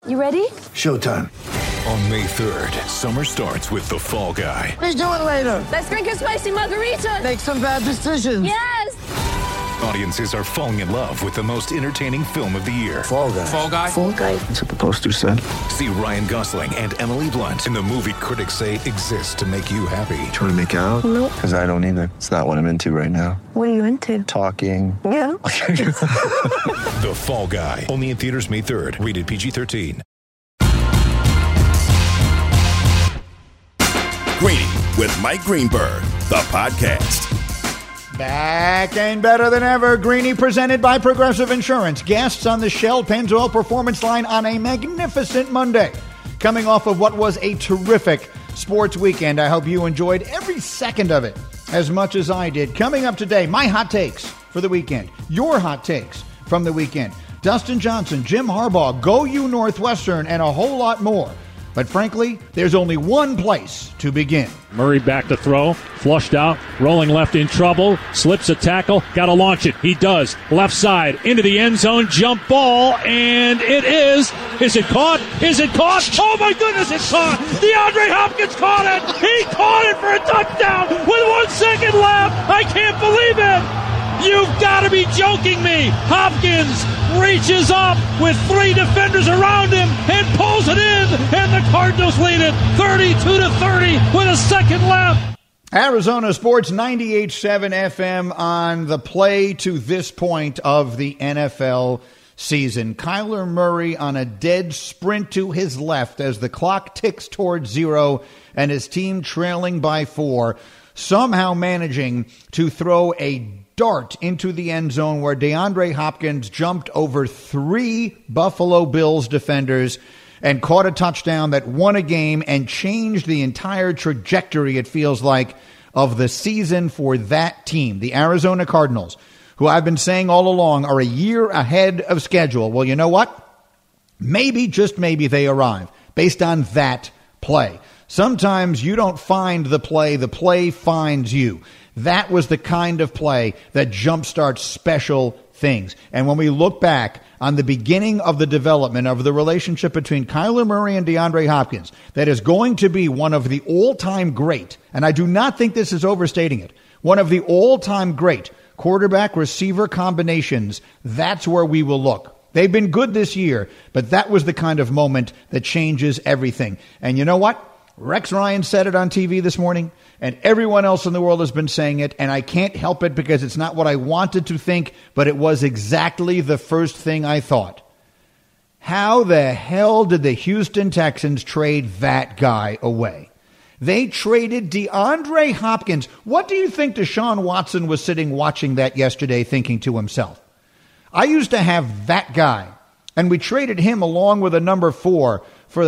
You ready? Showtime. On May 3rd, summer starts with The Fall Guy. Let's do it later. Let's drink a spicy margarita. Make some bad decisions. Yes! Audiences are falling in love with the most entertaining film of the year. Fall Guy. Fall Guy? Fall Guy. That's what the poster said. See Ryan Gosling and Emily Blunt in the movie critics say exists to make you happy. Trying to make it out? Nope. Because I don't either. It's not what I'm into right now. What are you into? Talking. Yeah. The Fall Guy. Only in theaters May 3rd. Rated PG-13. Greeny with Mike Greenberg, the podcast. Back and better than ever. Greeny presented by Progressive Insurance. Guests on the Shell Pennzoil Performance Line on a magnificent Monday. Coming off of what was a terrific sports weekend. I hope you enjoyed every second of it as much as I did. Coming up today, my hot takes for the weekend. Your hot takes from the weekend. Dustin Johnson, Jim Harbaugh, Go You Northwestern, and a whole lot more. But frankly, there's only one place to begin. Murray back to throw, flushed out, rolling left in trouble, slips a tackle, got to launch it. He does. Left side, into the end zone, jump ball, and it is. Is it caught? Is it caught? Oh my goodness, it's caught! DeAndre Hopkins caught it! He caught it for a touchdown with 1 second left! I can't believe it! You've got to be joking me! Hopkins reaches up with 3 defenders around him and pulls it in, and the Cardinals lead it 32-30 with a second left. Arizona Sports 98.7 FM on the play to this point of the NFL season. Kyler Murray on a dead sprint to his left as the clock ticks towards 0 and his team trailing by 4, somehow managing to throw a dart into the end zone where DeAndre Hopkins jumped over 3 Buffalo Bills defenders and caught a touchdown that won a game and changed the entire trajectory, it feels like, of the season for that team, the Arizona Cardinals, who I've been saying all along are a year ahead of schedule. Well, you know what? Maybe, just maybe, they arrive based on that play. Sometimes you don't find the play finds you. That was the kind of play that jumpstarts special things. And when we look back on the beginning of the development of the relationship between Kyler Murray and DeAndre Hopkins, that is going to be one of the all-time great, and I do not think this is overstating it, one of the all-time great quarterback-receiver combinations, that's where we will look. They've been good this year, but that was the kind of moment that changes everything. And you know what? Rex Ryan said it on TV this morning, and everyone else in the world has been saying it, and I can't help it because it's not what I wanted to think, but it was exactly the first thing I thought. How the hell did the Houston Texans trade that guy away? They traded DeAndre Hopkins. What do you think Deshaun Watson was sitting watching that yesterday thinking to himself? I used to have that guy, and we traded him along with a number 4 for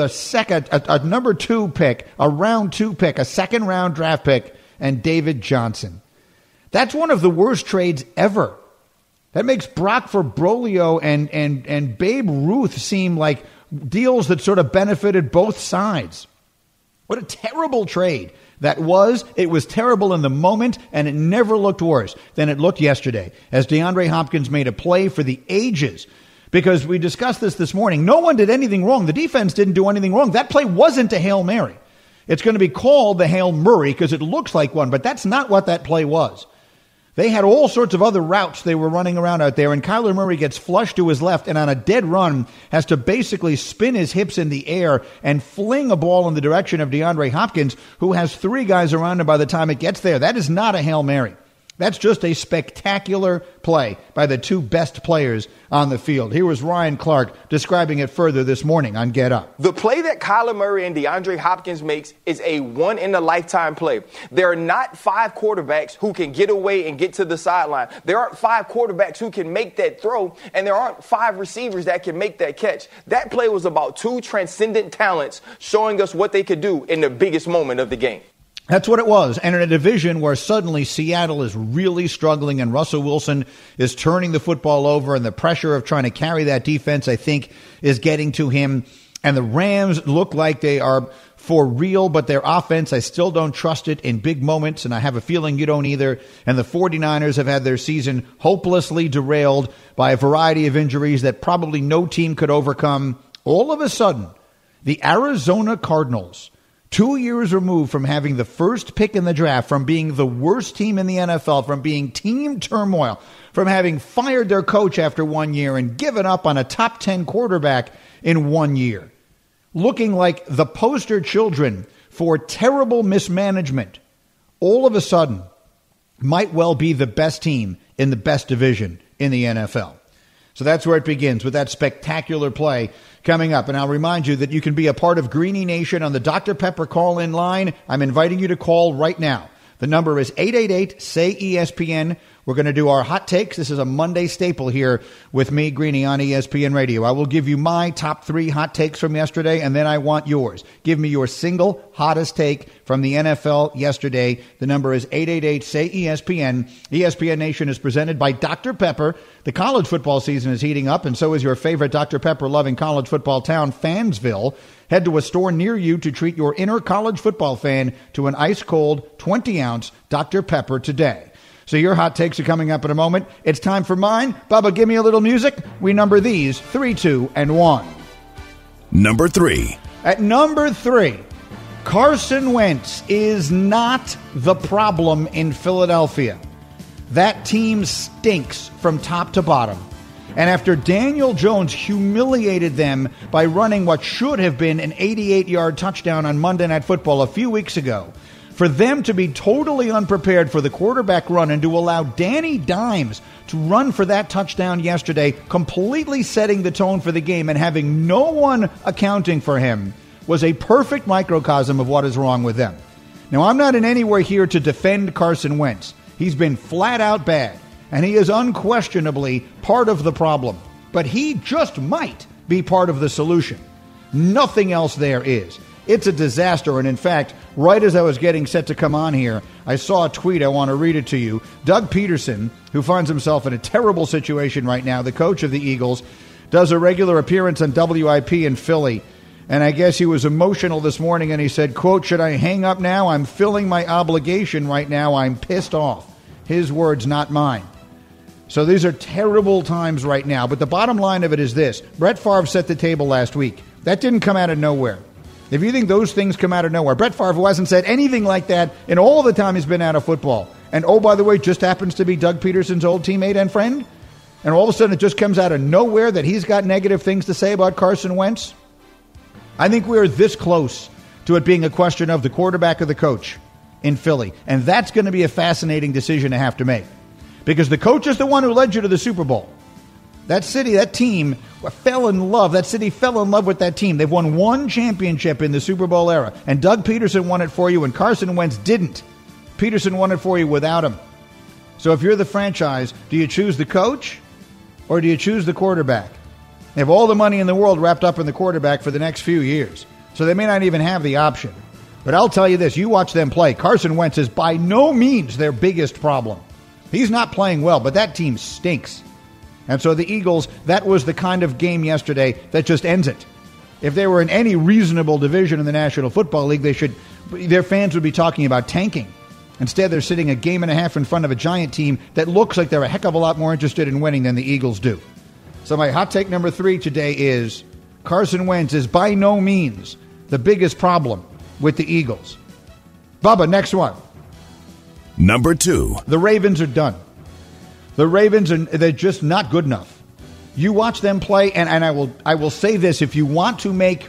a number 2 pick, a round 2 pick, a second round draft pick, and David Johnson. That's one of the worst trades ever. That makes Brock for Brolio and Babe Ruth seem like deals that sort of benefited both sides. What a terrible trade that was. It was terrible in the moment, and it never looked worse than it looked yesterday as DeAndre Hopkins made a play for the ages. Because we discussed this morning. No one did anything wrong. The defense didn't do anything wrong. That play wasn't a Hail Mary. It's going to be called the Hail Murray because it looks like one, but that's not what that play was. They had all sorts of other routes they were running around out there, and Kyler Murray gets flushed to his left and on a dead run has to basically spin his hips in the air and fling a ball in the direction of DeAndre Hopkins, who has 3 guys around him by the time it gets there. That is not a Hail Mary. That's just a spectacular play by the 2 best players on the field. Here was Ryan Clark describing it further this morning on Get Up. The play that Kyler Murray and DeAndre Hopkins makes is a one-in-a-lifetime play. There are not 5 quarterbacks who can get away and get to the sideline. There aren't 5 quarterbacks who can make that throw, and there aren't 5 receivers that can make that catch. That play was about 2 transcendent talents showing us what they could do in the biggest moment of the game. That's what it was. And in a division where suddenly Seattle is really struggling and Russell Wilson is turning the football over and the pressure of trying to carry that defense, I think, is getting to him. And the Rams look like they are for real, but their offense, I still don't trust it in big moments, and I have a feeling you don't either. And the 49ers have had their season hopelessly derailed by a variety of injuries that probably no team could overcome all of a sudden, the Arizona Cardinals, 2 years removed from having the first pick in the draft, from being the worst team in the NFL, from being team turmoil, from having fired their coach after 1 year and given up on a top 10 quarterback in 1 year, looking like the poster children for terrible mismanagement, all of a sudden might well be the best team in the best division in the NFL. So that's where it begins, with that spectacular play coming up. And I'll remind you that you can be a part of Greenie Nation on the Dr. Pepper call-in line. I'm inviting you to call right now. The number is 888-SAY-ESPN. We're going to do our hot takes. This is a Monday staple here with me, Greenie, on ESPN Radio. I will give you my top 3 hot takes from yesterday, and then I want yours. Give me your single hottest take from the NFL yesterday. The number is 888-SAY-ESPN. ESPN Nation is presented by Dr. Pepper. The college football season is heating up, and so is your favorite Dr. Pepper-loving college football town, Fansville. Head to a store near you to treat your inner college football fan to an ice-cold 20-ounce Dr. Pepper today. So your hot takes are coming up in a moment. It's time for mine. Bubba, give me a little music. We number these 3, 2, and 1. Number 3. At number 3, Carson Wentz is not the problem in Philadelphia. That team stinks from top to bottom. And after Daniel Jones humiliated them by running what should have been an 88-yard touchdown on Monday Night Football a few weeks ago, for them to be totally unprepared for the quarterback run and to allow Danny Dimes to run for that touchdown yesterday, completely setting the tone for the game and having no one accounting for him, was a perfect microcosm of what is wrong with them. Now, I'm not in any way here to defend Carson Wentz. He's been flat out bad, and he is unquestionably part of the problem. But he just might be part of the solution. Nothing else there is. It's a disaster, and in fact, right as I was getting set to come on here, I saw a tweet. I want to read it to you. Doug Peterson, who finds himself in a terrible situation right now, the coach of the Eagles, does a regular appearance on WIP in Philly, and I guess he was emotional this morning, and he said, quote, "Should I hang up now? I'm filling my obligation right now. I'm pissed off." His words, not mine. So these are terrible times right now, but the bottom line of it is this. Brett Favre set the table last week. That didn't come out of nowhere. If you think those things come out of nowhere, Brett Favre hasn't said anything like that in all the time he's been out of football. And oh, by the way, just happens to be Doug Peterson's old teammate and friend. And all of a sudden it just comes out of nowhere that he's got negative things to say about Carson Wentz. I think we're this close to it being a question of the quarterback or the coach in Philly. And that's going to be a fascinating decision to have to make. Because the coach is the one who led you to the Super Bowl. That city, that team fell in love. That city fell in love with that team. They've won one championship in the Super Bowl era. And Doug Peterson won it for you, and Carson Wentz didn't. Peterson won it for you without him. So if you're the franchise, do you choose the coach or do you choose the quarterback? They have all the money in the world wrapped up in the quarterback for the next few years. So they may not even have the option. But I'll tell you this, you watch them play. Carson Wentz is by no means their biggest problem. He's not playing well, but that team stinks. And so the Eagles, that was the kind of game yesterday that just ends it. If they were in any reasonable division in the National Football League, their fans would be talking about tanking. Instead, they're sitting a game and a half in front of a giant team that looks like they're a heck of a lot more interested in winning than the Eagles do. So my hot take number 3 today is Carson Wentz is by no means the biggest problem with the Eagles. Bubba, next one. Number 2. The Ravens are done. The Ravens, they're just not good enough. You watch them play, and I will say this, if you want to make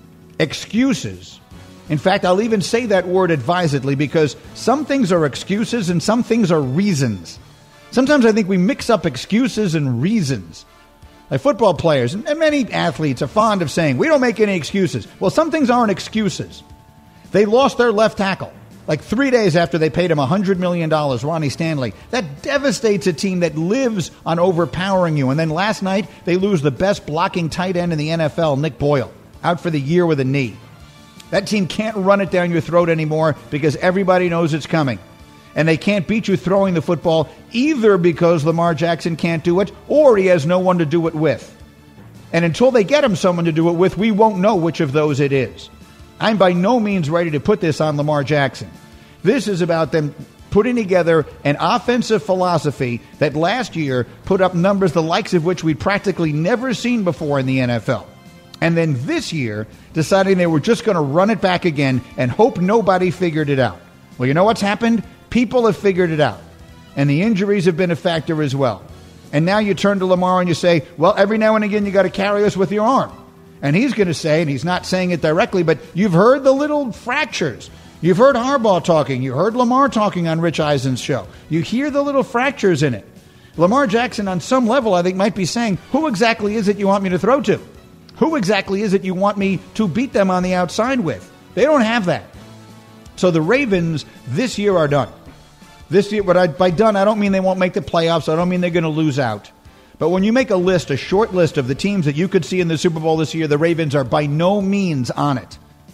excuses, in fact, I'll even say that word advisedly, because some things are excuses and some things are reasons. Sometimes I think we mix up excuses and reasons. Like football players and many athletes are fond of saying, we don't make any excuses. Well, some things aren't excuses. They lost their left tackle. Like 3 days after they paid him $100 million, Ronnie Stanley. That devastates a team that lives on overpowering you. And then last night, they lose the best blocking tight end in the NFL, Nick Boyle, out for the year with a knee. That team can't run it down your throat anymore because everybody knows it's coming. And they can't beat you throwing the football either because Lamar Jackson can't do it or he has no one to do it with. And until they get him someone to do it with, we won't know which of those it is. I'm by no means ready to put this on Lamar Jackson. This is about them putting together an offensive philosophy that last year put up numbers the likes of which we'd practically never seen before in the NFL. And then this year, deciding they were just going to run it back again and hope nobody figured it out. Well, you know what's happened? People have figured it out. And the injuries have been a factor as well. And now you turn to Lamar and you say, well, every now and again you got to carry us with your arm. And he's going to say, and he's not saying it directly, but you've heard the little fractures. You've heard Harbaugh talking. You heard Lamar talking on Rich Eisen's show. You hear the little fractures in it. Lamar Jackson, on some level, I think, might be saying, who exactly is it you want me to throw to? Who exactly is it you want me to beat them on the outside with? They don't have that. So the Ravens this year are done. This year, by done, I don't mean they won't make the playoffs. I don't mean they're going to lose out. But when you make a list, a short list of the teams that you could see in the Super Bowl this year, the Ravens are by no means on it.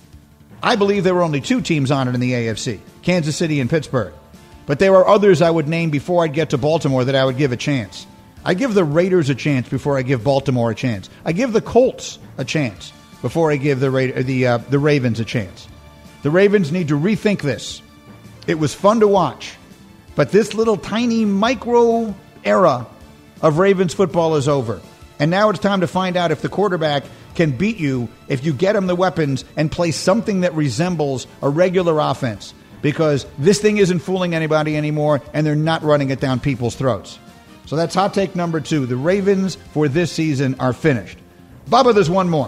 I believe there were only two teams on it in the AFC, Kansas City and Pittsburgh. But there are others I would name before I'd get to Baltimore that I would give a chance. I give the Raiders a chance before I give Baltimore a chance. I give the Colts a chance before I give the Ravens a chance. The Ravens need to rethink this. It was fun to watch, but this little tiny micro era of Ravens football is over. And now it's time to find out if the quarterback can beat you if you get him the weapons and play something that resembles a regular offense. Because this thing isn't fooling anybody anymore, and they're not running it down people's throats. So that's hot take number 2. The Ravens for this season are finished. Bubba, there's one more.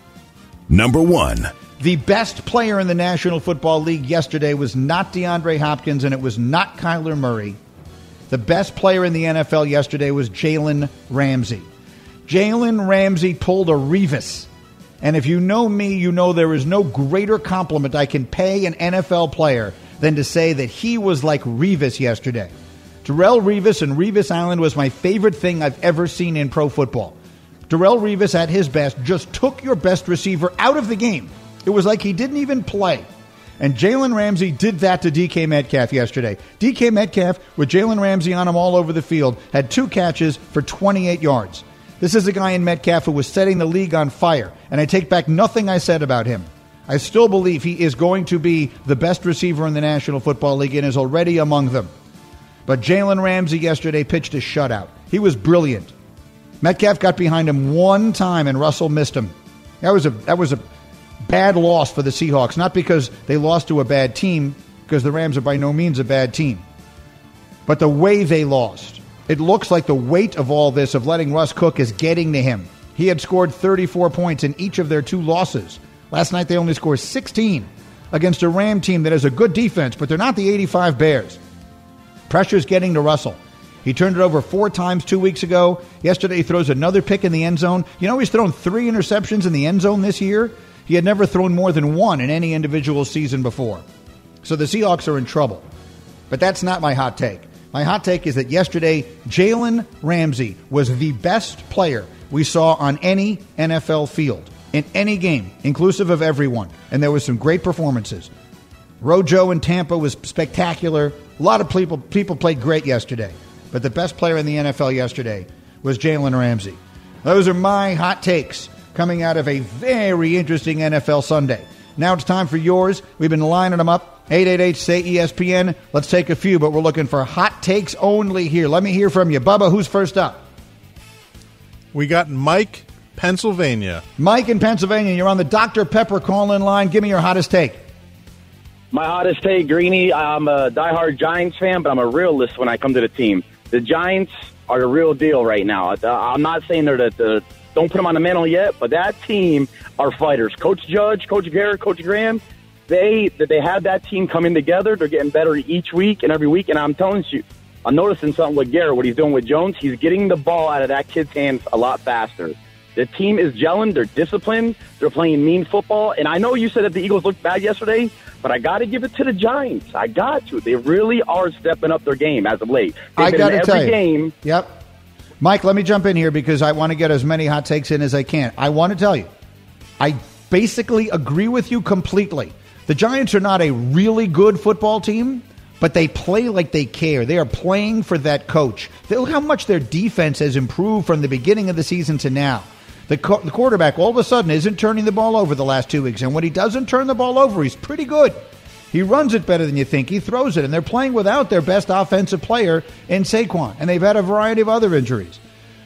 Number 1. The best player in the National Football League yesterday was not DeAndre Hopkins, and it was not Kyler Murray. The best player in the NFL yesterday was Jalen Ramsey. Jalen Ramsey pulled a Revis. And if you know me, you know there is no greater compliment I can pay an NFL player than to say that he was like Revis yesterday. Darrelle Revis and Revis Island was my favorite thing I've ever seen in pro football. Darrelle Revis at his best just took your best receiver out of the game. It was like he didn't even play. And Jalen Ramsey did that to DK Metcalf yesterday. DK Metcalf, with Jalen Ramsey on him all over the field, had 2 catches for 28 yards. This is a guy in Metcalf who was setting the league on fire, and I take back nothing I said about him. I still believe he is going to be the best receiver in the National Football League and is already among them. But Jalen Ramsey yesterday pitched a shutout. He was brilliant. Metcalf got behind him one time, and Russell missed him. That was a bad loss for the Seahawks, not because they lost to a bad team, because the Rams are by no means a bad team, but the way they lost. It looks like the weight of all this, of letting Russ cook, is getting to him. He had scored 34 points in each of their 2 losses. Last night they only scored 16 against a Ram team that has a good defense, but they're not the 85 Bears. Pressure's getting to Russell. He turned it over 4 times 2 weeks ago. Yesterday he throws another pick in the end zone. You know, he's thrown 3 interceptions in the end zone this year. He had never thrown more than 1 in any individual season before. So the Seahawks are in trouble. But that's not my hot take. My hot take is that yesterday, Jalen Ramsey was the best player we saw on any NFL field, in any game, inclusive of everyone. And there were some great performances. Rojo in Tampa was spectacular. A lot of people played great yesterday. But the best player in the NFL yesterday was Jalen Ramsey. Those are my hot takes coming out of a very interesting NFL Sunday. Now it's time for yours. We've been lining them up. 888-SAY-ESPN. Let's take a few, but we're looking for hot takes only here. Let me hear from you. Bubba, who's first up? We got Mike, Pennsylvania. Mike in Pennsylvania, you're on the Dr. Pepper call-in line. Give me your hottest take. My hottest take, Greeny, I'm a diehard Giants fan, but I'm a realist when I come to the team. The Giants are the real deal right now. I'm not saying they're the don't put them on the mantle yet, but that team are fighters. Coach Judge, Coach Garrett, Coach Graham, they have that team coming together. They're getting better each week and every week, and I'm telling you, I'm noticing something with Garrett, what he's doing with Jones. He's getting the ball out of that kid's hands a lot faster. The team is gelling. They're disciplined. They're playing mean football. And I know you said that the Eagles looked bad yesterday, but I got to give it to the Giants. I got to. They really are stepping up their game as of late. I got to tell you. Game. Yep. Mike, let me jump in here because I want to get as many hot takes in as I can. I want to tell you, I basically agree with you completely. The Giants are not a really good football team, but they play like they care. They are playing for that coach. Look how much their defense has improved from the beginning of the season to now. The quarterback all of a sudden isn't turning the ball over the last 2 weeks. And when he doesn't turn the ball over, he's pretty good. He runs it better than you think. He throws it. And they're playing without their best offensive player in Saquon. And they've had a variety of other injuries.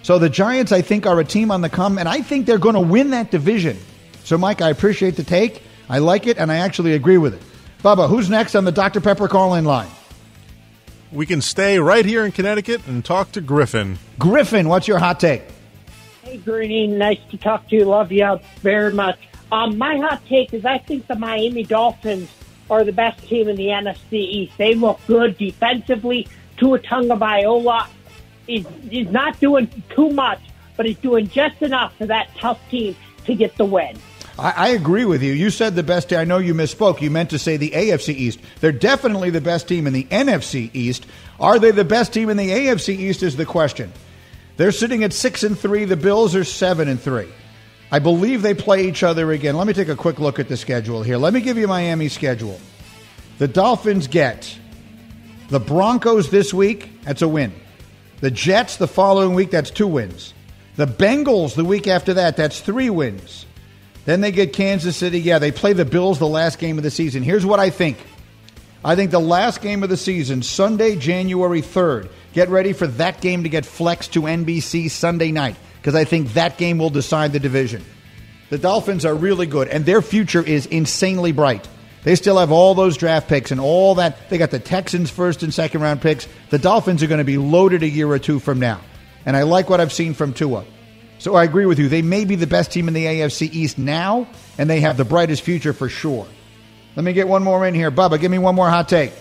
So the Giants, I think, are a team on the come, and I think they're going to win that division. So, Mike, I appreciate the take. I like it, and I actually agree with it. Bubba, who's next on the Dr. Pepper call-in line? We can stay right here in Connecticut and talk to Griffin. Griffin, what's your hot take? Hey, Greeny, nice to talk to you. Love you very much. My hot take is I think the Miami Dolphins are the best team in the NFC East. They look good defensively. Tua Tagovailoa is not doing too much, but he's doing just enough for that tough team to get the win. I agree with you. You said the best team. I know you misspoke. You meant to say the AFC East. They're definitely the best team in the NFC East. Are they the best team in the AFC East is the question. They're sitting at 6-3. The Bills are 7-3. I believe they play each other again. Let me take a quick look at the schedule here. Let me give you Miami's schedule. The Dolphins get the Broncos this week. That's a win. The Jets the following week. That's 2 wins. The Bengals the week after that. That's 3 wins. Then they get Kansas City. Yeah, they play the Bills the last game of the season. Here's what I think. I think the last game of the season, Sunday, January 3rd. Get ready for that game to get flexed to NBC Sunday night, because I think that game will decide the division. The Dolphins are really good, and their future is insanely bright. They still have all those draft picks and all that. They got the Texans first and second round picks. The Dolphins are going to be loaded a year or two from now. And I like what I've seen from Tua. So I agree with you. They may be the best team in the AFC East now, and they have the brightest future for sure. Let me get one more in here. Bubba, give me one more hot take.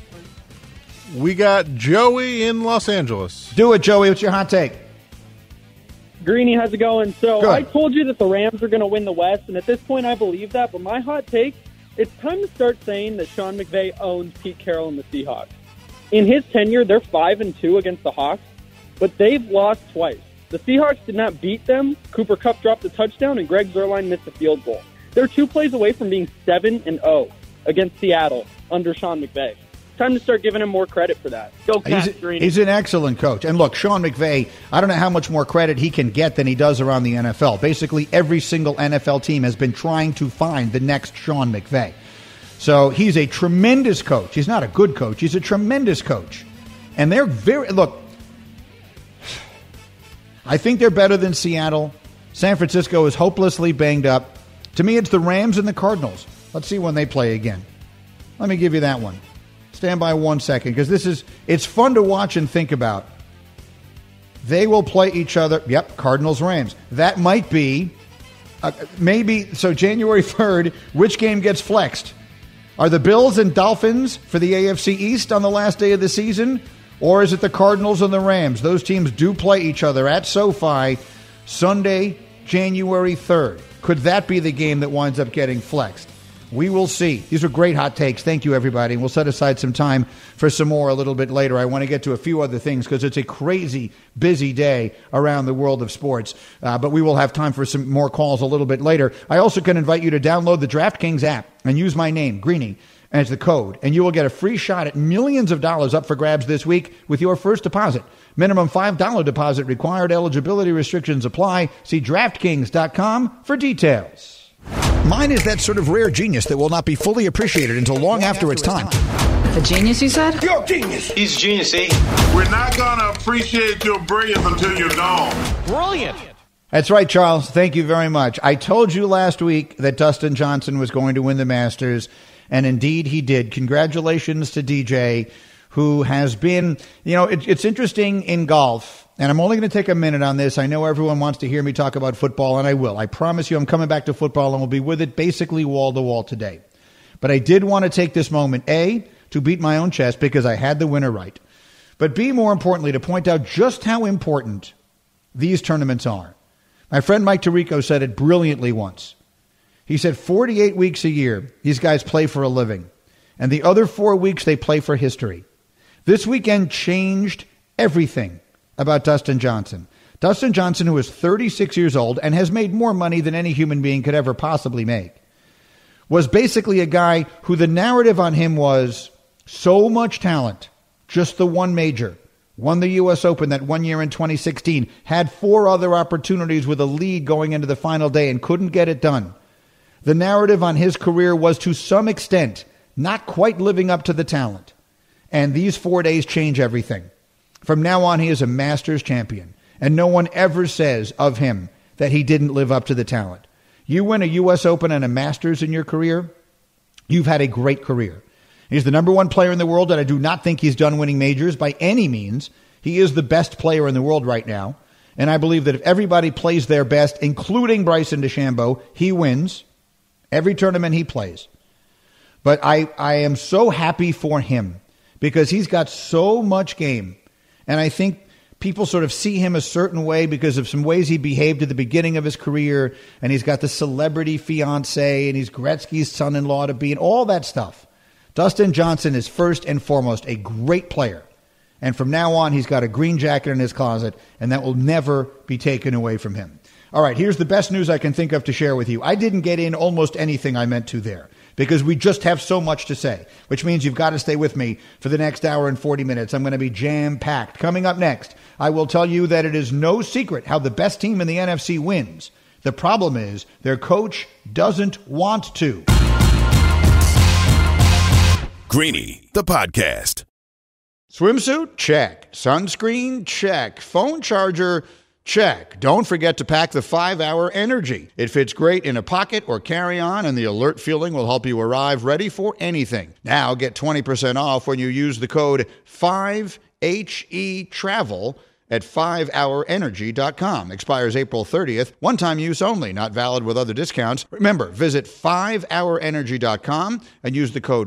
We got Joey in Los Angeles. Do it, Joey. What's your hot take? Greeny, how's it going? So Good. I told you that the Rams are going to win the West, and at this point I believe that. But my hot take, it's time to start saying that Sean McVay owns Pete Carroll and the Seahawks. In his tenure, they're 5-2 against the Hawks, but they've lost twice. The Seahawks did not beat them. Cooper Kupp dropped a touchdown, and Greg Zuerlein missed a field goal. They're 2 plays away from being 7-0 against Seattle under Sean McVay. Time to start giving him more credit for that. Go Cats, Greeny. He's an excellent coach. And look, Sean McVay, I don't know how much more credit he can get than he does around the NFL. Basically, every single NFL team has been trying to find the next Sean McVay. So he's a tremendous coach. He's not a good coach. He's a tremendous coach. And they're look, I think they're better than Seattle. San Francisco is hopelessly banged up. To me, it's the Rams and the Cardinals. Let's see when they play again. Let me give you that one. Stand by 1 second, because it's fun to watch and think about. They will play each other. Yep, Cardinals-Rams. That might be, maybe, so January 3rd, which game gets flexed? Are the Bills and Dolphins for the AFC East on the last day of the season? Or is it the Cardinals and the Rams? Those teams do play each other at SoFi Sunday, January 3rd. Could that be the game that winds up getting flexed? We will see. These are great hot takes. Thank you, everybody. And we'll set aside some time for some more a little bit later. I want to get to a few other things because it's a crazy, busy day around the world of sports. But we will have time for some more calls a little bit later. I also can invite you to download the DraftKings app and use my name, Greeny, as the code. And you will get a free shot at millions of dollars up for grabs this week with your first deposit. Minimum $5 deposit required. Eligibility restrictions apply. See DraftKings.com for details. Mine is that sort of rare genius that will not be fully appreciated until long after its time. The genius, you said? You're a genius. He's a genius, eh? We're not going to appreciate your brilliance until you're gone. Brilliant. That's right, Charles. Thank you very much. I told you last week that Dustin Johnson was going to win the Masters, and indeed he did. Congratulations to DJ, who has been, it's interesting in golf. And I'm only going to take a minute on this. I know everyone wants to hear me talk about football, and I will. I promise you I'm coming back to football, and we'll be with it basically wall to wall today. But I did want to take this moment, A, to beat my own chest because I had the winner right. But B, more importantly, to point out just how important these tournaments are. My friend Mike Tirico said it brilliantly once. He said 48 weeks a year, these guys play for a living. And the other 4 weeks, they play for history. This weekend changed everything about Dustin Johnson. Dustin Johnson, who is 36 years old and has made more money than any human being could ever possibly make, was basically a guy who the narrative on him was so much talent, just the one major, won the U.S. Open that 1 year in 2016, had 4 other opportunities with a lead going into the final day and couldn't get it done. The narrative on his career was to some extent not quite living up to the talent. And these 4 days change everything. From now on, he is a Masters champion. And no one ever says of him that he didn't live up to the talent. You win a U.S. Open and a Masters in your career, you've had a great career. He's the number one player in the world, and I do not think he's done winning majors by any means. He is the best player in the world right now. And I believe that if everybody plays their best, including Bryson DeChambeau, he wins every tournament he plays. But I am so happy for him because he's got so much game. And I think people sort of see him a certain way because of some ways he behaved at the beginning of his career. And he's got the celebrity fiance and he's Gretzky's son-in-law to be and all that stuff. Dustin Johnson is first and foremost a great player. And from now on, he's got a green jacket in his closet, and that will never be taken away from him. All right, here's the best news I can think of to share with you. I didn't get in almost anything I meant to there because we just have so much to say, which means you've got to stay with me for the next hour and 40 minutes. I'm going to be jam-packed. Coming up next, I will tell you that it is no secret how the best team in the NFC wins. The problem is their coach doesn't want to. Greeny, the podcast. Swimsuit? Check. Sunscreen? Check. Phone charger? Check. Don't forget to pack the 5-Hour Energy. It fits great in a pocket or carry-on, and the alert feeling will help you arrive ready for anything. Now get 20% off when you use the code 5HETRAVEL at 5hourenergy.com. Expires April 30th. One-time use only. Not valid with other discounts. Remember, visit 5hourenergy.com and use the code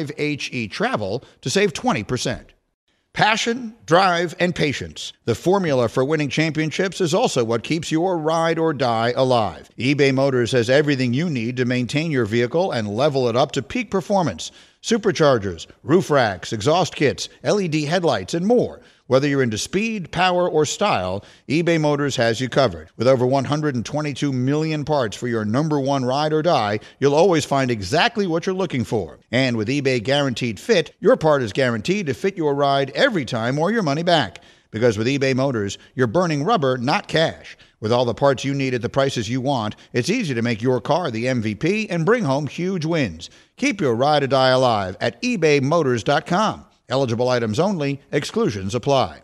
5HETRAVEL to save 20%. Passion, drive, and patience. The formula for winning championships is also what keeps your ride or die alive. eBay Motors has everything you need to maintain your vehicle and level it up to peak performance. Superchargers, roof racks, exhaust kits, LED headlights, and more. Whether you're into speed, power, or style, eBay Motors has you covered. With over 122 million parts for your number one ride or die, you'll always find exactly what you're looking for. And with eBay Guaranteed Fit, your part is guaranteed to fit your ride every time or your money back. Because with eBay Motors, you're burning rubber, not cash. With all the parts you need at the prices you want, it's easy to make your car the MVP and bring home huge wins. Keep your ride or die alive at ebaymotors.com. Eligible items only. Exclusions apply.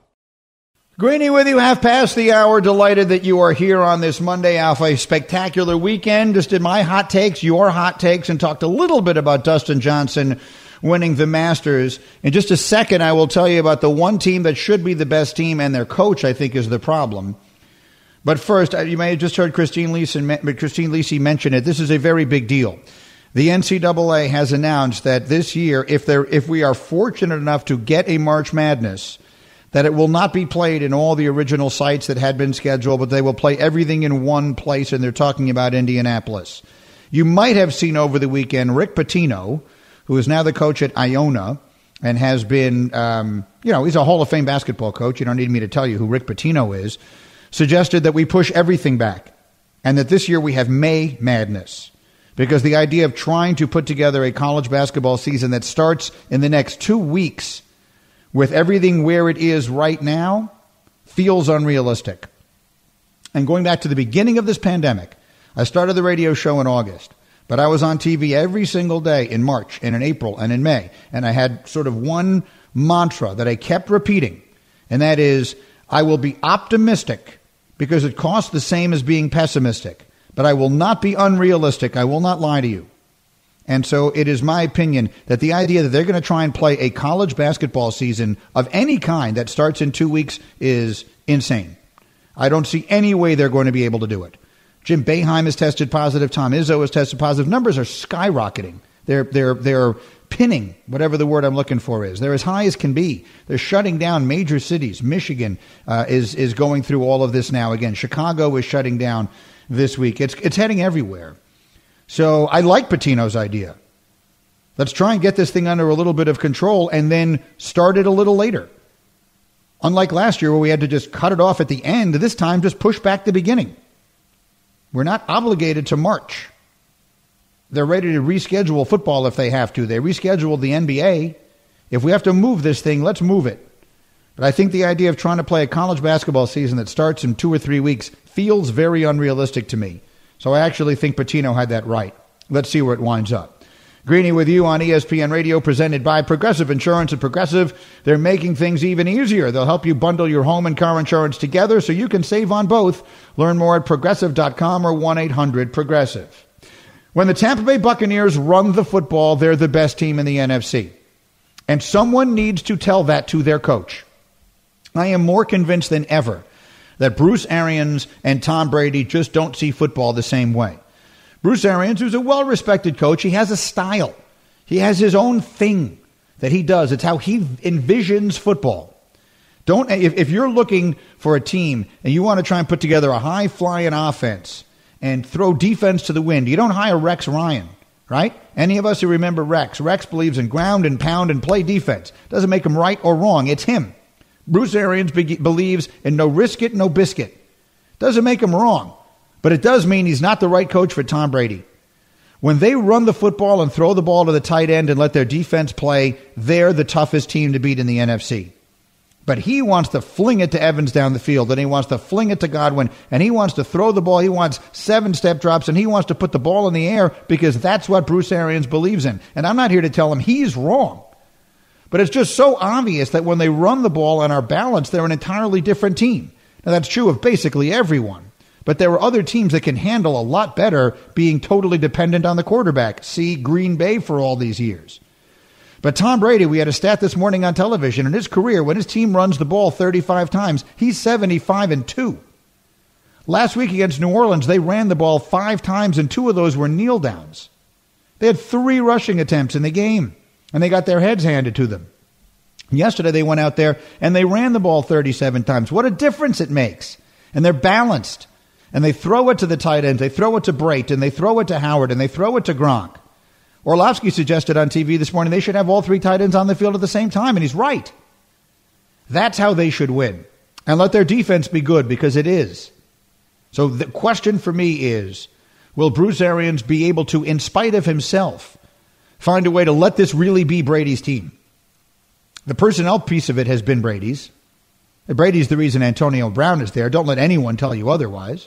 Greeny with you, half past the hour. Delighted that you are here on this Monday off a spectacular weekend. Just did my hot takes, your hot takes, and talked a little bit about Dustin Johnson winning the Masters. In just a second, I will tell you about the one team that should be the best team, and their coach, I think, is the problem. But first, you may have just heard Christine Lisi mention it. This is a very big deal. The NCAA has announced that this year, if we are fortunate enough to get a March Madness, that it will not be played in all the original sites that had been scheduled, but they will play everything in one place, and they're talking about Indianapolis. You might have seen over the weekend Rick Pitino, who is now the coach at Iona and has been, he's a Hall of Fame basketball coach. You don't need me to tell you who Rick Pitino is. Suggested that we push everything back and that this year we have May Madness. Because the idea of trying to put together a college basketball season that starts in the next 2 weeks with everything where it is right now feels unrealistic. And going back to the beginning of this pandemic, I started the radio show in August, but I was on TV every single day in March and in April and in May. And I had sort of one mantra that I kept repeating, and that is, I will be optimistic because it costs the same as being pessimistic. But I will not be unrealistic. I will not lie to you. And so it is my opinion that the idea that they're going to try and play a college basketball season of any kind that starts in 2 weeks is insane. I don't see any way they're going to be able to do it. Jim Boeheim has tested positive. Tom Izzo has tested positive. Numbers are skyrocketing. They're pinning, whatever the word I'm looking for is. They're as high as can be. They're shutting down major cities. Michigan is going through all of this now again. Chicago is shutting down this week. It's heading everywhere. So I like Pitino's idea. Let's try and get this thing under a little bit of control and then start it a little later. Unlike last year where we had to just cut it off at the end, this time just push back the beginning. We're not obligated to March. They're ready to reschedule football if they have to. They rescheduled the NBA. If we have to move this thing, let's move it. But I think the idea of trying to play a college basketball season that starts in 2 or 3 weeks feels very unrealistic to me. So I actually think Pitino had that right. Let's see where it winds up. Greeny with you on ESPN Radio, presented by Progressive Insurance. At Progressive, they're making things even easier. They'll help you bundle your home and car insurance together so you can save on both. Learn more at Progressive.com or 1-800-PROGRESSIVE. When the Tampa Bay Buccaneers run the football, they're the best team in the NFC. And someone needs to tell that to their coach. I am more convinced than ever that Bruce Arians and Tom Brady just don't see football the same way. Bruce Arians, who's a well-respected coach, he has a style. He has his own thing that he does. It's how he envisions football. If you're looking for a team and you want to try and put together a high-flying offense and throw defense to the wind, you don't hire Rex Ryan, right? Any of us who remember Rex. Rex believes in ground and pound and play defense. Doesn't make him right or wrong. It's him. Bruce Arians believes in no risk it, no biscuit. Doesn't make him wrong. But it does mean he's not the right coach for Tom Brady. When they run the football and throw the ball to the tight end and let their defense play, they're the toughest team to beat in the NFC. But he wants to fling it to Evans down the field, and he wants to fling it to Godwin, and he wants to throw the ball. He wants 7-step drops, and he wants to put the ball in the air because that's what Bruce Arians believes in. And I'm not here to tell him he's wrong. But it's just so obvious that when they run the ball and are balanced, they're an entirely different team. Now, that's true of basically everyone. But there are other teams that can handle a lot better being totally dependent on the quarterback. See Green Bay for all these years. But Tom Brady, we had a stat this morning on television. In his career, when his team runs the ball 35 times, he's 75-2. Last week against New Orleans, they ran the ball 5 times, and 2 of those were kneel downs. They had 3 rushing attempts in the game, and they got their heads handed to them. Yesterday, they went out there, and they ran the ball 37 times. What a difference it makes. And they're balanced. And they throw it to the tight ends, they throw it to Brate, and they throw it to Howard, and they throw it to Gronk. Orlovsky suggested on TV this morning they should have all 3 tight ends on the field at the same time, and he's right. That's how they should win. And let their defense be good, because it is. So the question for me is, will Bruce Arians be able to, in spite of himself, find a way to let this really be Brady's team? The personnel piece of it has been Brady's. Brady's the reason Antonio Brown is there. Don't let anyone tell you otherwise.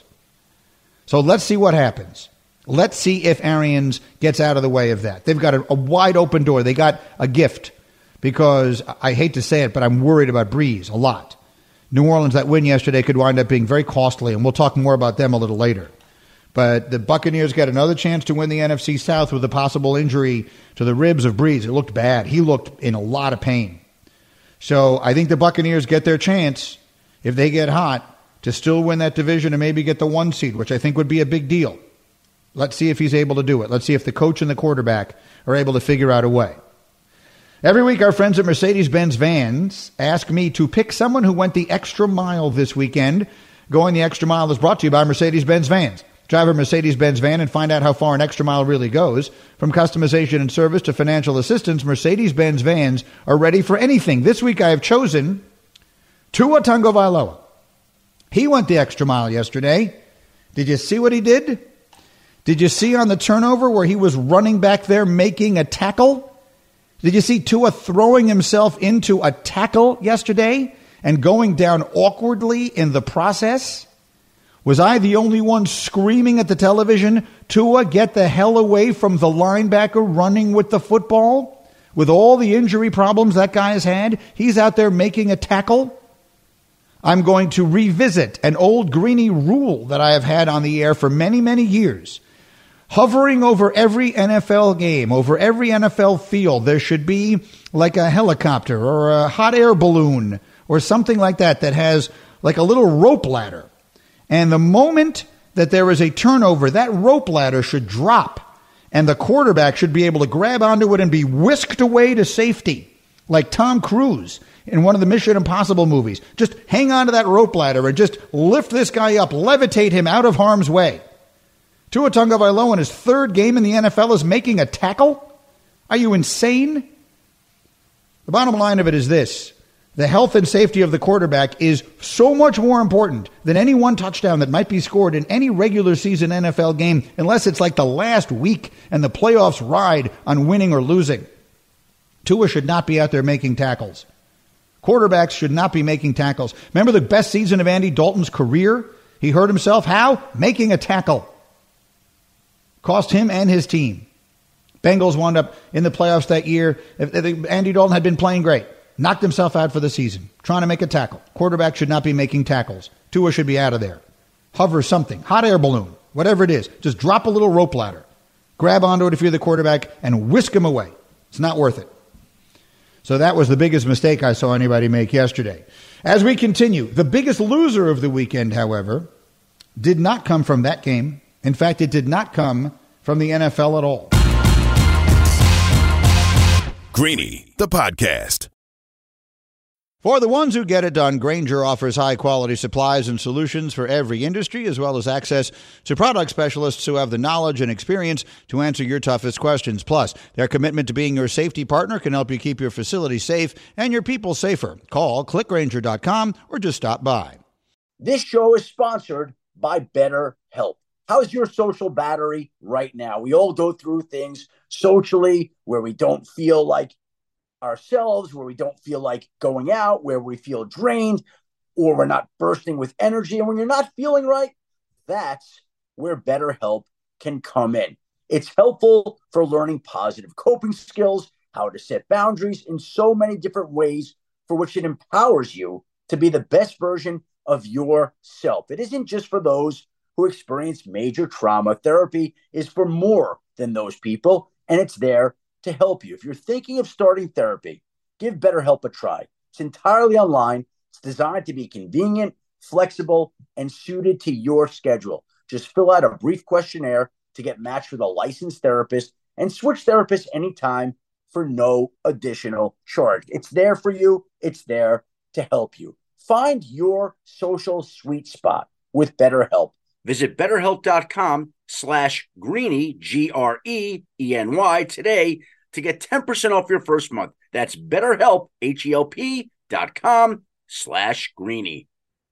So let's see what happens. Let's see if Arians gets out of the way of that. They've got a wide open door. They got a gift because, I hate to say it, but I'm worried about Breeze a lot. New Orleans, that win yesterday could wind up being very costly, and we'll talk more about them a little later. But the Buccaneers got another chance to win the NFC South with a possible injury to the ribs of Breeze. It looked bad. He looked in a lot of pain. So I think the Buccaneers get their chance, if they get hot, to still win that division and maybe get the 1 seed, which I think would be a big deal. Let's see if he's able to do it. Let's see if the coach and the quarterback are able to figure out a way. Every week, our friends at Mercedes-Benz Vans ask me to pick someone who went the extra mile this weekend. Going the extra mile is brought to you by Mercedes-Benz Vans. Drive a Mercedes-Benz van and find out how far an extra mile really goes. From customization and service to financial assistance, Mercedes-Benz Vans are ready for anything. This week, I have chosen Tua Tagovailoa. He went the extra mile yesterday. Did you see what he did? Did you see on the turnover where he was running back there making a tackle? Did you see Tua throwing himself into a tackle yesterday and going down awkwardly in the process? Was I the only one screaming at the television, Tua, get the hell away from the linebacker running with the football? With all the injury problems that guy has had, he's out there making a tackle? I'm going to revisit an old Greeny rule that I have had on the air for many, many years. Hovering over every NFL game, over every NFL field, there should be like a helicopter or a hot air balloon or something like that that has like a little rope ladder. And the moment that there is a turnover, that rope ladder should drop and the quarterback should be able to grab onto it and be whisked away to safety, like Tom Cruise in one of the Mission Impossible movies. Just hang on to that rope ladder and just lift this guy up, levitate him out of harm's way. Tua Tagovailoa in his 3rd game in the NFL is making a tackle? Are you insane? The bottom line of it is this. The health and safety of the quarterback is so much more important than any one touchdown that might be scored in any regular season NFL game, unless it's like the last week and the playoffs ride on winning or losing. Tua should not be out there making tackles. Quarterbacks should not be making tackles. Remember the best season of Andy Dalton's career? He hurt himself. How? Making a tackle. Cost him and his team. Bengals wound up in the playoffs that year. Andy Dalton had been playing great. Knocked himself out for the season. Trying to make a tackle. Quarterback should not be making tackles. Tua should be out of there. Hover something. Hot air balloon. Whatever it is. Just drop a little rope ladder. Grab onto it if you're the quarterback and whisk him away. It's not worth it. So that was the biggest mistake I saw anybody make yesterday. As we continue, the biggest loser of the weekend, however, did not come from that game. In fact, it did not come from the NFL at all. Greeny, the podcast. For the ones who get it done, Grainger offers high-quality supplies and solutions for every industry, as well as access to product specialists who have the knowledge and experience to answer your toughest questions. Plus, their commitment to being your safety partner can help you keep your facility safe and your people safer. Call, clickgrainger.com, or just stop by. This show is sponsored by BetterHelp. How's your social battery right now? We all go through things socially where we don't feel like ourselves, where we don't feel like going out, where we feel drained, or we're not bursting with energy. And when you're not feeling right, that's where BetterHelp can come in. It's helpful for learning positive coping skills, how to set boundaries in so many different ways, for which it empowers you to be the best version of yourself. It isn't just for those who experience major trauma. Therapy is for more than those people, and it's there to help you. If you're thinking of starting therapy, give BetterHelp a try. It's entirely online. It's designed to be convenient, flexible, and suited to your schedule. Just fill out a brief questionnaire to get matched with a licensed therapist and switch therapists anytime for no additional charge. It's there for you. It's there to help you. Find your social sweet spot with BetterHelp. Visit BetterHelp.com/Greeny, Greeny, today to get 10% off your first month. That's BetterHelp, HELP.com/Greeny.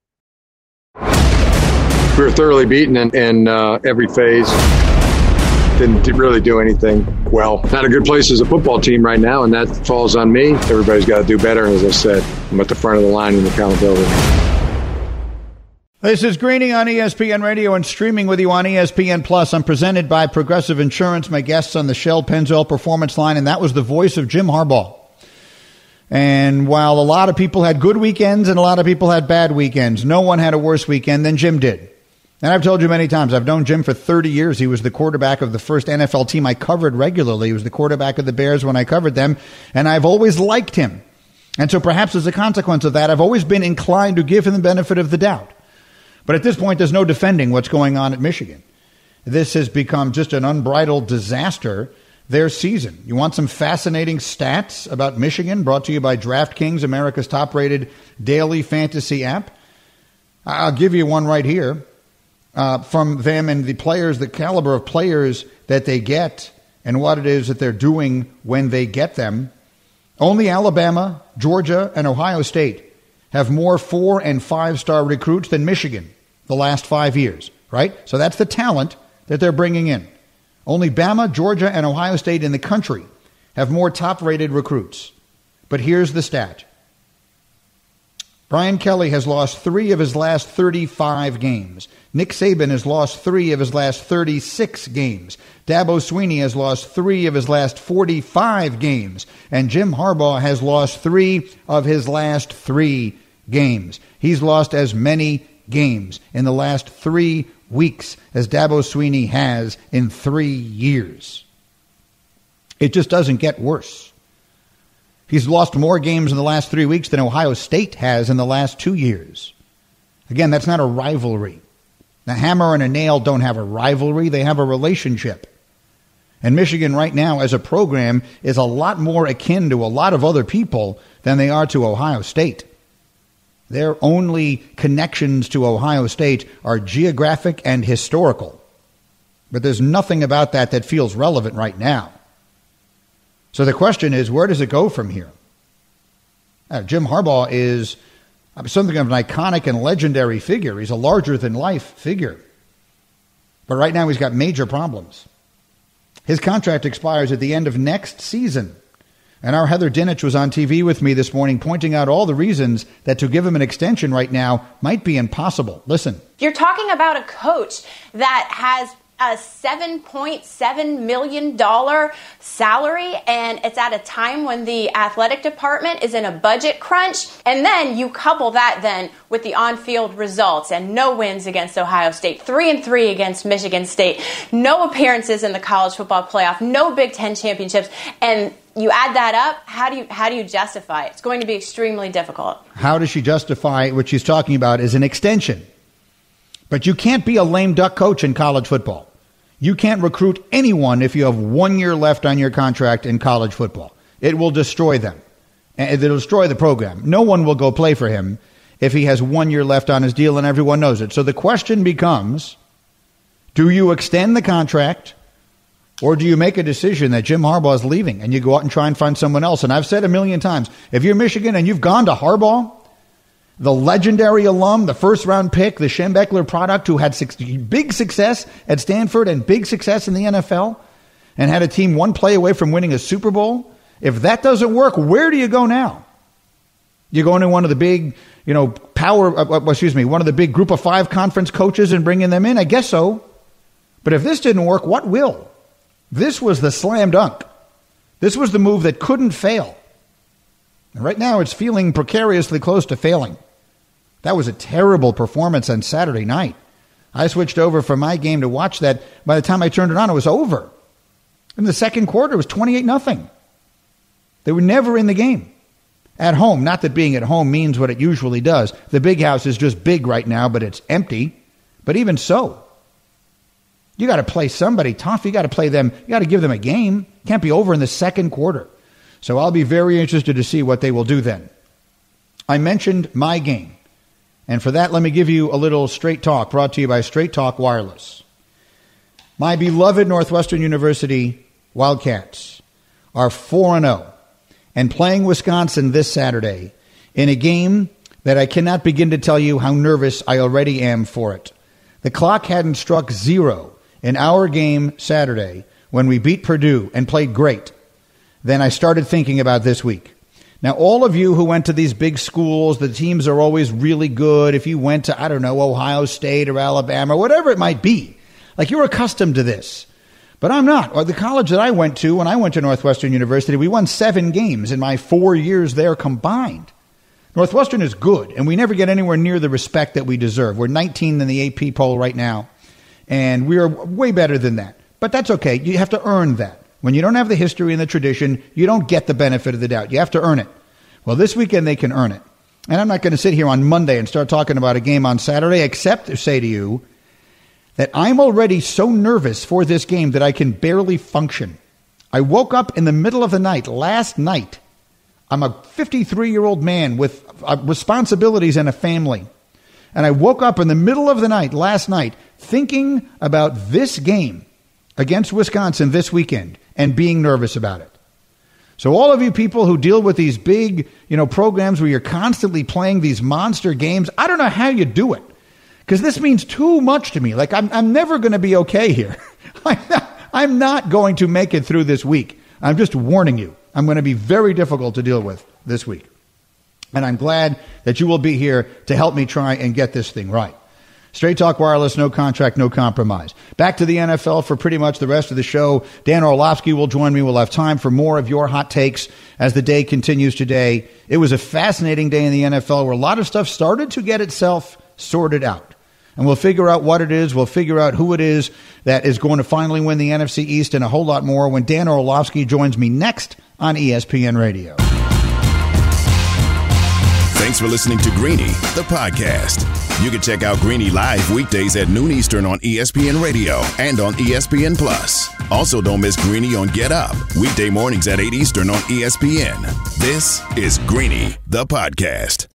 We were thoroughly beaten in every phase. Didn't really do anything well. Not a good place as a football team right now, and that falls on me. Everybody's got to do better. As I said, I'm at the front of the line in accountability. This is Greeny on ESPN Radio and streaming with you on ESPN Plus. I'm presented by Progressive Insurance. My guests on the Shell Pennzoil Performance Line, and that was the voice of Jim Harbaugh. And while a lot of people had good weekends and a lot of people had bad weekends, no one had a worse weekend than Jim did. And I've told you many times, I've known Jim for 30 years. He was the quarterback of the first NFL team I covered regularly. He was the quarterback of the Bears when I covered them, and I've always liked him. And so perhaps as a consequence of that, I've always been inclined to give him the benefit of the doubt. But at this point, there's no defending what's going on at Michigan. This has become just an unbridled disaster, their season. You want some fascinating stats about Michigan, brought to you by DraftKings, America's top-rated daily fantasy app? I'll give you one right here from them and the players, the caliber of players that they get and what it is that they're doing when they get them. Only Alabama, Georgia, and Ohio State have more 4- and 5-star recruits than Michigan the last 5 years, right? So that's the talent that they're bringing in. Only Bama, Georgia, and Ohio State in the country have more top-rated recruits. But here's the stat. Brian Kelly has lost 3 of his last 35 games. Nick Saban has lost 3 of his last 36 games. Dabo Swinney has lost 3 of his last 45 games. And Jim Harbaugh has lost 3 of his last 3 games. He's lost as many games in the last 3 weeks as Dabo Swinney has in 3 years. It just doesn't get worse. He's lost more games in the last 3 weeks than Ohio State has in the last 2 years. Again, that's not a rivalry. The hammer and a nail don't have a rivalry. They have a relationship. And Michigan right now as a program is a lot more akin to a lot of other people than they are to Ohio State. Their only connections to Ohio State are geographic and historical. But there's nothing about that that feels relevant right now. So the question is, where does it go from here? Jim Harbaugh is something of an iconic and legendary figure. He's a larger-than-life figure. But right now he's got major problems. His contract expires at the end of next season. And our Heather Dinich was on TV with me this morning pointing out all the reasons that to give him an extension right now might be impossible. Listen. You're talking about a coach that has a $7.7 million salary, and it's at a time when the athletic department is in a budget crunch. And then you couple that then with the on-field results and no wins against Ohio State, 3-3 against Michigan State, no appearances in the college football playoff, no Big Ten championships, and you add that up, how do you justify it? It's going to be extremely difficult. How does she justify what she's talking about is an extension? But you can't be a lame duck coach in college football. You can't recruit anyone if you have 1 year left on your contract in college football. It will destroy them. It'll destroy the program. No one will go play for him if he has 1 year left on his deal, and everyone knows it. So the question becomes, do you extend the contract, or do you make a decision that Jim Harbaugh is leaving and you go out and try and find someone else? And I've said a million times, if you're Michigan and you've gone to Harbaugh, the legendary alum, the first-round pick, the Schembechler product who had big success at Stanford and big success in the NFL and had a team one play away from winning a Super Bowl, if that doesn't work, where do you go now? You go into one of the big, one of the big Group of Five conference coaches and bringing them in? I guess so. But if this didn't work, what will? This was the slam dunk. This was the move that couldn't fail. And right now, it's feeling precariously close to failing. That was a terrible performance on Saturday night. I switched over from my game to watch that. By the time I turned it on, it was over. In the second quarter, it was 28-0. They were never in the game. At home, not that being at home means what it usually does. The big house is just big right now, but it's empty. But even so, you got to play somebody tough. You got to play them. You got to give them a game. Can't be over in the second quarter. So I'll be very interested to see what they will do then. I mentioned my game. And for that, let me give you a little straight talk brought to you by Straight Talk Wireless. My beloved Northwestern University Wildcats are 4-0 and playing Wisconsin this Saturday in a game that I cannot begin to tell you how nervous I already am for it. The clock hadn't struck 0 in our game Saturday when we beat Purdue and played great. Then I started thinking about this week. Now, all of you who went to these big schools, the teams are always really good. If you went to, Ohio State or Alabama, whatever it might be, like you're accustomed to this. But I'm not. Or the college that I went to, when I went to Northwestern University, we won 7 games in my 4 years there combined. Northwestern is good, and we never get anywhere near the respect that we deserve. We're 19 in the AP poll right now, and we are way better than that. But that's okay. You have to earn that. When you don't have the history and the tradition, you don't get the benefit of the doubt. You have to earn it. Well, this weekend they can earn it. And I'm not going to sit here on Monday and start talking about a game on Saturday, except to say to you that I'm already so nervous for this game that I can barely function. I woke up in the middle of the night last night. I'm a 53-year-old man with responsibilities and a family. And I woke up in the middle of the night last night thinking about this game against Wisconsin this weekend and being nervous about it. So all of you people who deal with these big, programs where you're constantly playing these monster games, I don't know how you do it, because this means too much to me. Like I'm never going to be okay here. I'm not going to make it through this week. I'm just warning you. I'm going to be very difficult to deal with this week. And I'm glad that you will be here to help me try and get this thing right. Straight Talk Wireless, no contract, no compromise. Back to the NFL for pretty much the rest of the show. Dan Orlovsky will join me. We'll have time for more of your hot takes as the day continues today. It was a fascinating day in the NFL where a lot of stuff started to get itself sorted out. And we'll figure out what it is. We'll figure out who it is that is going to finally win the NFC East and a whole lot more when Dan Orlovsky joins me next on ESPN Radio. Thanks for listening to Greeny, the podcast. You can check out Greeny live weekdays at noon Eastern on ESPN Radio and on ESPN Plus. Also, don't miss Greeny on Get Up, weekday mornings at 8 Eastern on ESPN. This is Greeny, the podcast.